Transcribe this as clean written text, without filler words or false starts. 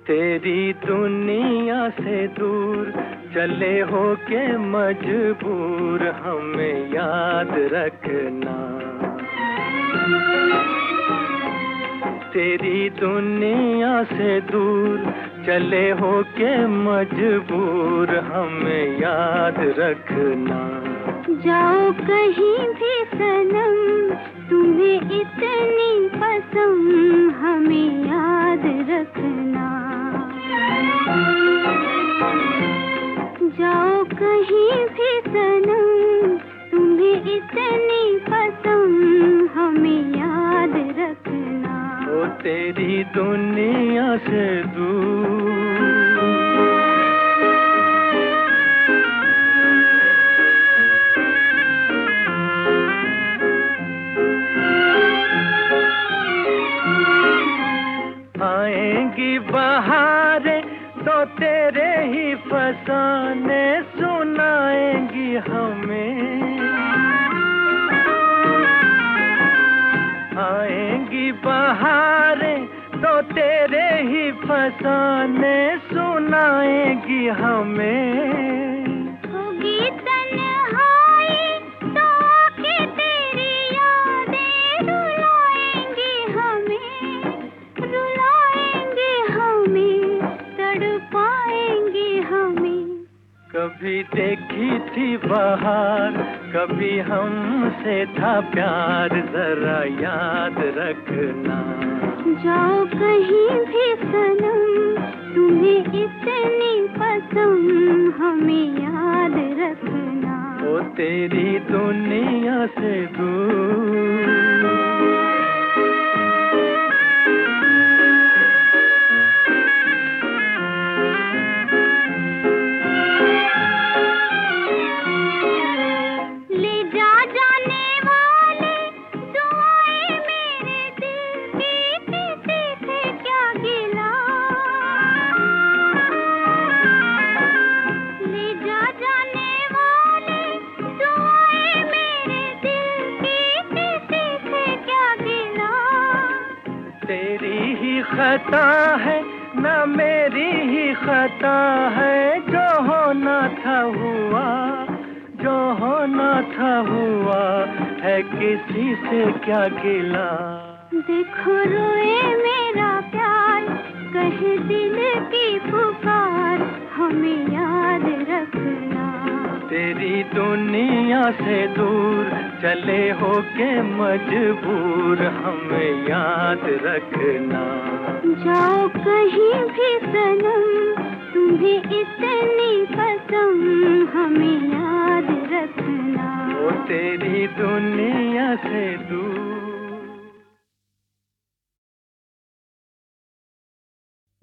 तेरी दुनिया से दूर चले हो के मजबूर, हमें याद रखना। तेरी दुनिया से दूर चले हो के मजबूर, हमें याद रखना। जाओ कहीं भी सनम, तुम्हें इतनी पसंद, हमें याद रखना। जाओ कहीं भी सनम, तुम्हें इतनी पसंद, हमें याद रखना। ओ तेरी दुनिया से दूर। आएंगी बहारें तो तेरे ही फसाने सुनाएंगी हमें। आएंगी बहारें तो तेरे ही फसाने सुनाएंगी हमें। होगी तन्हाई तो आके तेरी यादें रुलाएंगी हमें, रुलाएंगी हमें, तड़पाएंगी हमें। कभी देखी थी बहार, कभी हमसे था प्यार, जरा याद रखना। जाओ कहीं भी सनम, तुम्हें इतनी पसंद, हमें याद रखना। ओ तेरी दुनिया से दूर। तेरी ही खता है ना मेरी ही खता है, जो होना था हुआ, जो होना था हुआ, है किसी से क्या गिला। देखो रोए मेरा प्यार, कहे दिल की पुकार, हमें याद रखना। तेरी दुनिया से दूर चले हो के मजबूर, हमें याद रखना। जाओ कहीं भी सनम, तुम्हें इतनी पसंद, हमें याद रखना। ओ तेरी दुनिया से दूर।